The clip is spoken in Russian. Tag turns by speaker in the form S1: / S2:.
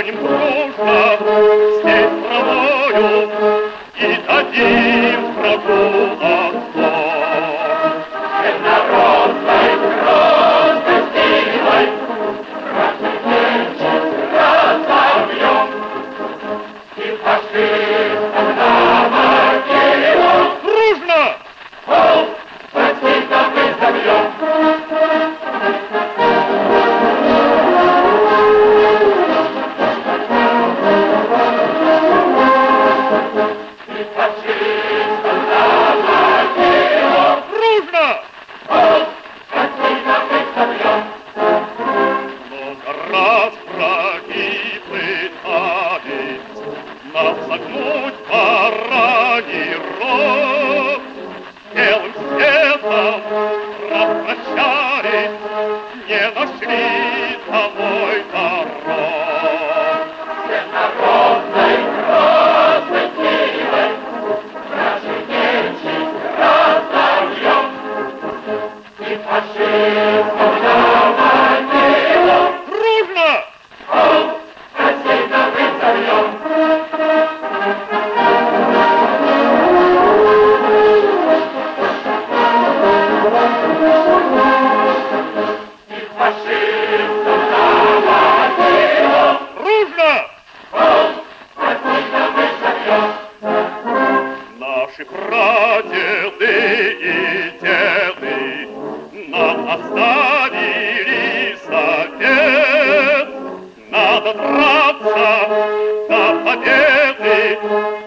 S1: станем дружно здесь травою и дадим врагу отпор.
S2: Всенародной грозной силой красный нечисть разобьем и фашистам на могилу
S1: Дружно!
S2: пол фашистов изобьем.
S1: Нас согнуть бараний рог, белым светом распрощались, не нашли домой дорог.
S2: Всенародной грозной силой вражий нечисть разобьем и фашистов на могилу
S1: Дружно!
S2: пол фашистов изобьем.
S1: Наши прадеды и деды нам оставили совет. Надо драться до победы